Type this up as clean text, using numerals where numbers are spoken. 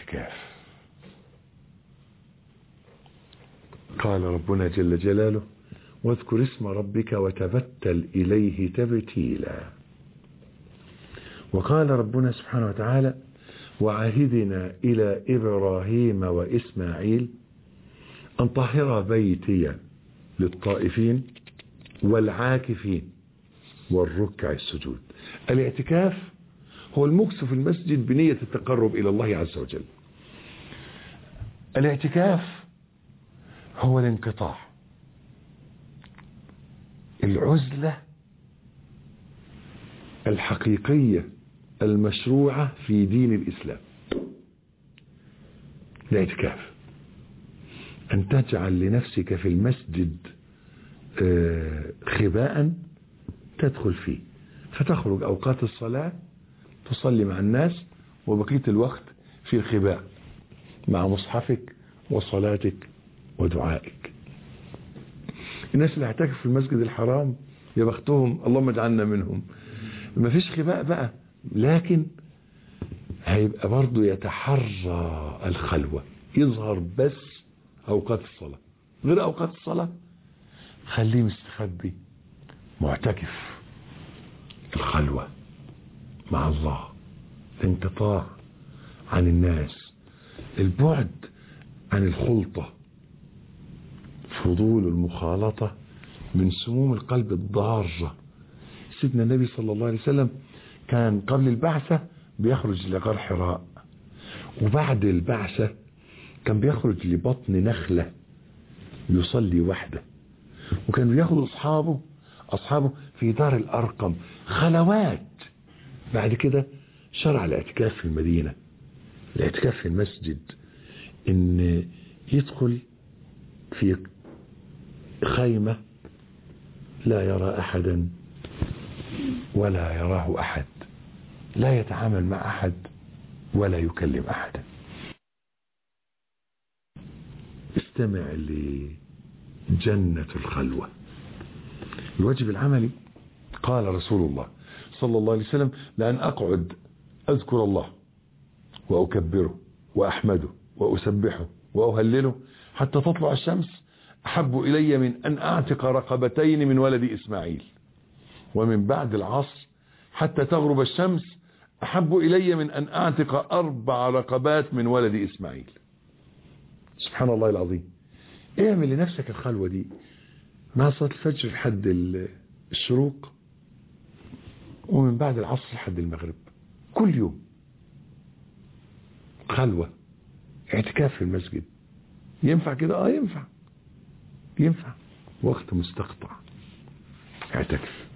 الاعتكاف. قال ربنا جل جلاله واذكر اسم ربك وتبتل إليه تبتيلا. وقال ربنا سبحانه وتعالى وعهدنا إلى إبراهيم وإسماعيل أن طهر بيتي للطائفين والعاكفين والركع السجود. الاعتكاف هو المكث في المسجد بنية التقرب إلى الله عز وجل. الاعتكاف هو الانقطاع، العزلة الحقيقية المشروعة في دين الإسلام. الاعتكاف أن تجعل لنفسك في المسجد خباء تدخل فيه، فتخرج أوقات الصلاة تصلي مع الناس وبقية الوقت في الخباء مع مصحفك وصلاتك ودعائك. الناس اللي اعتكف في المسجد الحرام يا بختهم، اللهم اجعلنا منهم. ما فيش خباء بقى، لكن هيبقى برضو يتحرى الخلوة، يظهر بس أوقات الصلاة، غير أوقات الصلاة خليه مستخبي معتكف. الخلوة مع الله، الانقطاع عن الناس، البعد عن الخلطة، فضول المخالطة من سموم القلب الضارة. سيدنا النبي صلى الله عليه وسلم كان قبل البعثة بيخرج لغار حراء، وبعد البعثة كان بيخرج لبطن نخلة يصلي وحده، وكان بياخد أصحابه في دار الأرقم خلوات. بعد كده شرع الاعتكاف في المدينة، الاعتكاف في المسجد، إن يدخل في خيمة لا يرى أحدا ولا يراه أحد، لا يتعامل مع أحد ولا يكلم أحدا. استمع لجنة الخلوة. الواجب العملي قال رسول الله صلى الله عليه وسلم لأن أقعد أذكر الله وأكبره وأحمده وأسبحه وأهلله حتى تطلع الشمس أحب إلي من أن أعتق رقبتين من ولد إسماعيل، ومن بعد العصر حتى تغرب الشمس أحب إلي من أن أعتق 4 رقبات من ولد إسماعيل. سبحان الله العظيم. اعمل لنفسك الخلوة دي مع صلاة الفجر لحد الشروق، ومن بعد العصر لحد المغرب، كل يوم خلوة، اعتكاف في المسجد. ينفع كده؟ ينفع وقت مستقطع اعتكف.